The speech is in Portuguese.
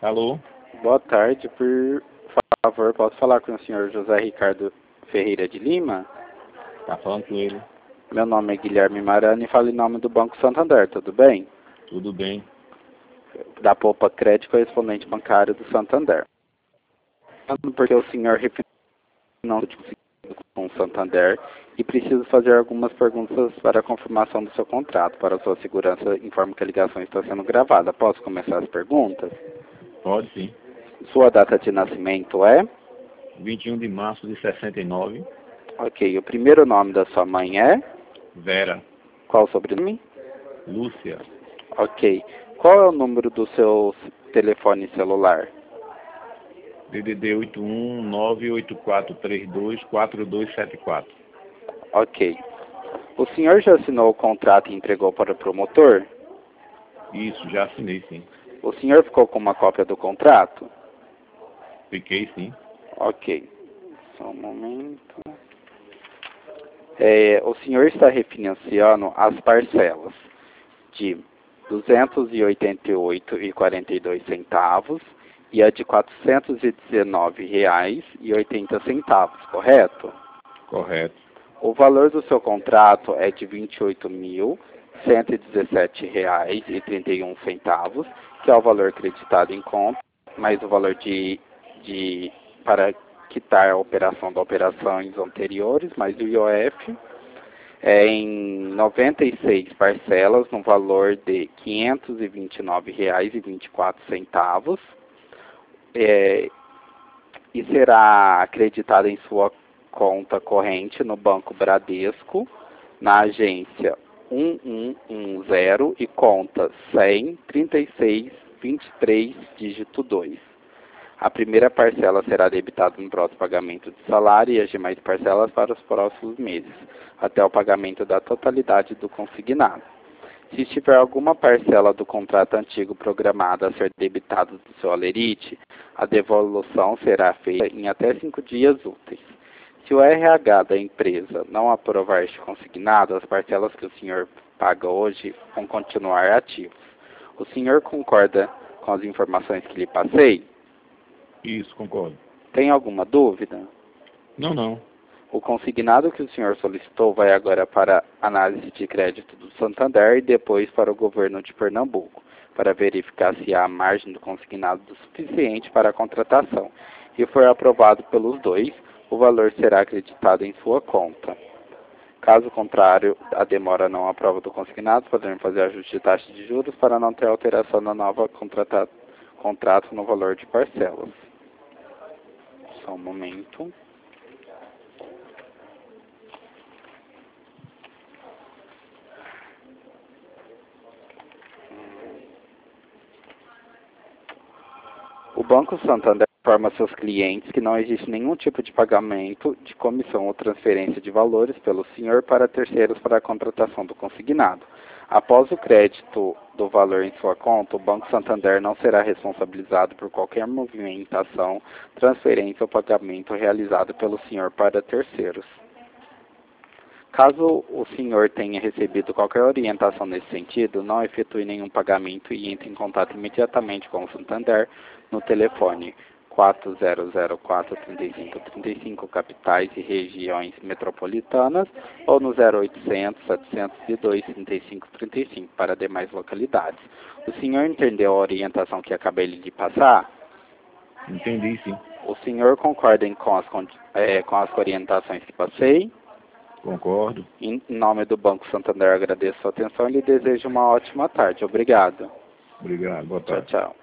Alô? Boa tarde, por favor, posso falar com o senhor José Ricardo Ferreira de Lima? Tá falando com ele? Meu nome é Guilherme Marani e falo em nome do Banco Santander, tudo bem? Tudo bem. Da Poupa Crédito, correspondente bancário do Santander. Porque o senhor não com o Santander e preciso fazer algumas perguntas para a confirmação do seu contrato. Para a sua segurança, informo que a ligação está sendo gravada. Posso começar as perguntas? Pode sim. Sua data de nascimento é? 21 de março de 69. Ok. O primeiro nome da sua mãe é? Vera. Qual o sobrenome? Lúcia. Ok. Qual é o número do seu telefone celular? DDD 81984324274. Ok. O senhor já assinou o contrato e entregou para o promotor? Isso, já assinei sim. O senhor ficou com uma cópia do contrato? Fiquei sim. Ok. Só um momento. O senhor está refinanciando as parcelas de R$ 288,42 e a de R$ 419,80, correto? Correto. O valor do seu contrato é de R$ 28.117,31, que é o valor acreditado em conta, mais o valor para quitar a operação das operações anteriores, mais o IOF, em 96 parcelas, no valor de R$ 529,24, e será acreditado em sua conta corrente no Banco Bradesco, na agência 1110 e conta 1003623, dígito 2. A primeira parcela será debitada no próximo pagamento de salário e as demais parcelas para os próximos meses, até o pagamento da totalidade do consignado. Se tiver alguma parcela do contrato antigo programada a ser debitada do seu alerite, a devolução será feita em até 5 dias úteis. Se o RH da empresa não aprovar este consignado, as parcelas que o senhor paga hoje vão continuar ativas. O senhor concorda com as informações que lhe passei? Isso, concordo. Tem alguma dúvida? Não. O consignado que o senhor solicitou vai agora para análise de crédito do Santander e depois para o governo de Pernambuco, para verificar se há margem do consignado suficiente para a contratação. E for aprovado pelos dois, o valor será acreditado em sua conta. Caso contrário, a demora não aprova do consignado, podemos fazer ajuste de taxa de juros para não ter alteração na nova contrato no valor de parcelas. Só um momento. O Banco Santander informa a seus clientes que não existe nenhum tipo de pagamento de comissão ou transferência de valores pelo senhor para terceiros para a contratação do consignado. Após o crédito do valor em sua conta, o Banco Santander não será responsabilizado por qualquer movimentação, transferência ou pagamento realizado pelo senhor para terceiros. Caso o senhor tenha recebido qualquer orientação nesse sentido, não efetue nenhum pagamento e entre em contato imediatamente com o Santander no telefone 4004-3535, capitais e regiões metropolitanas, ou no 0800-702-3535 para demais localidades. O senhor entendeu a orientação que acabei de lhe passar? Entendi sim. O senhor concorda com as orientações que passei? Concordo. Em nome do Banco Santander, agradeço a sua atenção e lhe desejo uma ótima tarde. Obrigado. Obrigado. Boa Tchau, tarde. tchau.